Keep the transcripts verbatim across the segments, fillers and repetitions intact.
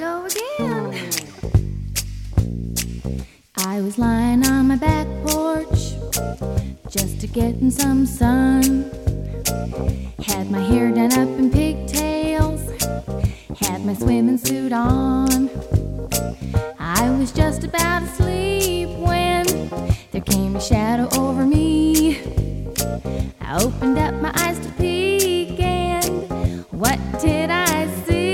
go again. I was lying on my back porch just to get in some sun. Had my hair done up in pigtails, had my swimming suit on. I was just about asleep when there came a shadow over me. I opened up my eyes to peek, and what did I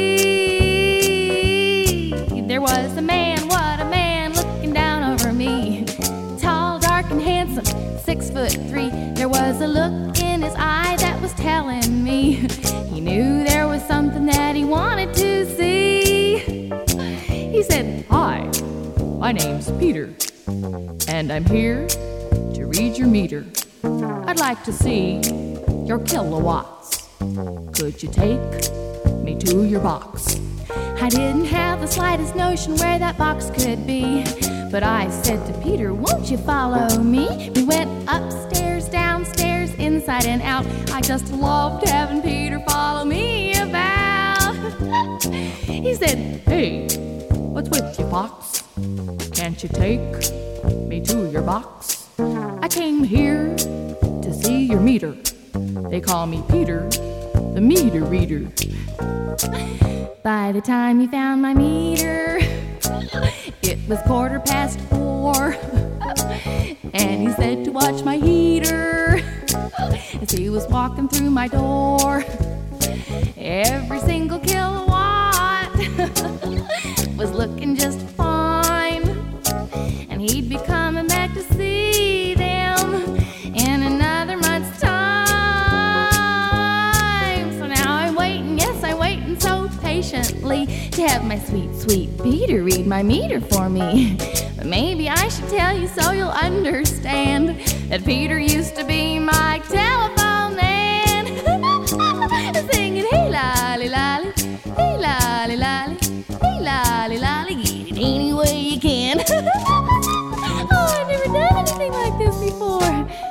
see? There was a man, what a man, looking down over me. Tall, dark, and handsome, six foot three. There was a look in his eye that was telling me he knew there was something that he wanted to see. He said, "Hi, my name's Peter, and I'm here to read your meter. I'd like to see your kilowatts. Could you take me to your box?" I didn't have the slightest notion where that box could be, but I said to Peter, "Won't you follow me?" We went upstairs, downstairs, inside and out. I just loved having Peter follow me about. He said, "Hey, what's with you, Fox? Can't you take me to your box? I came here to see your meter. They call me Peter, the meter reader." By the time he found my meter, it was quarter past four, and he said to watch my heater as he was walking through my door. Every single kilowatt was looking just fine, and he'd be coming back to see them in another month's time. So now I'm waiting, yes, I'm waiting so patiently to have my sweet, sweet Peter read my meter for me. But maybe I should tell you so you'll understand that Peter used to be my telephone man. Singing, "Hey lolly lolly, hey lolly lolly, hey lolly lolly, get it any way you can." Oh, I've never done anything like this before.